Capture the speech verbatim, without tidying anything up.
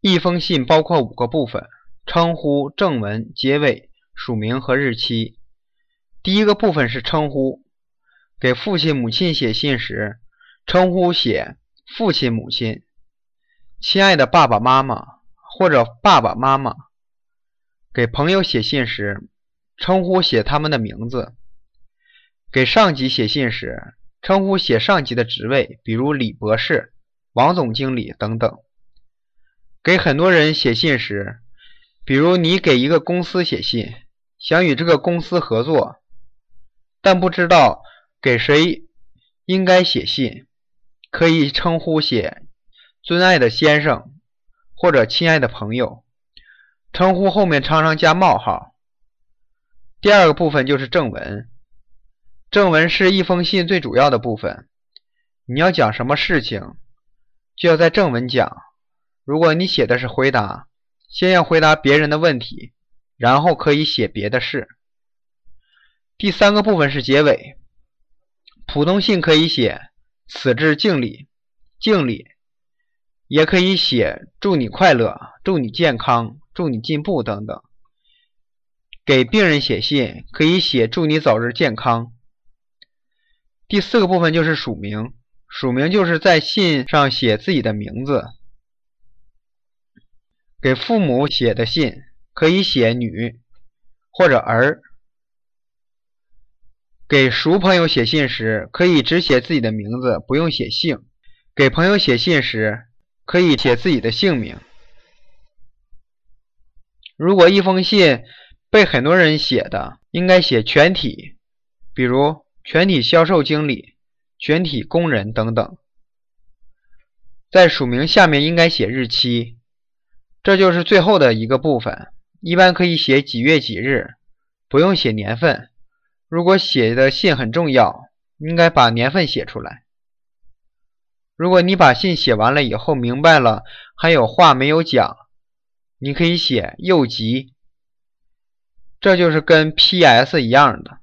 一封信包括五个部分：称呼、正文、结尾、署名和日期。第一个部分是称呼。给父亲、母亲写信时，称呼写父亲、母亲，亲爱的爸爸妈妈或者爸爸妈妈。给朋友写信时，称呼写他们的名字。给上级写信时，称呼写上级的职位，比如李博士、王总经理等等。给很多人写信时，比如你给一个公司写信，想与这个公司合作，但不知道给谁应该写信，可以称呼写尊爱的先生或者亲爱的朋友，称呼后面常常加冒号。第二个部分就是正文。正文是一封信最主要的部分，你要讲什么事情，就要在正文讲。如果你写的是回答，先要回答别人的问题，然后可以写别的事。第三个部分是结尾。普通信可以写此致敬礼、敬礼，也可以写祝你快乐、祝你健康、祝你进步等等。给病人写信可以写祝你早日健康。第四个部分就是署名。署名就是在信上写自己的名字。给父母写的信可以写女或者儿。给熟朋友写信时，可以只写自己的名字，不用写姓。给朋友写信时，可以写自己的姓名。如果一封信被很多人写的，应该写全体，比如全体销售经理、全体工人等等。在署名下面应该写日期。这就是最后的一个部分，一般可以写几月几日，不用写年份。如果写的信很重要，应该把年份写出来。如果你把信写完了以后明白了还有话没有讲，你可以写又急，这就是跟 P S 一样的。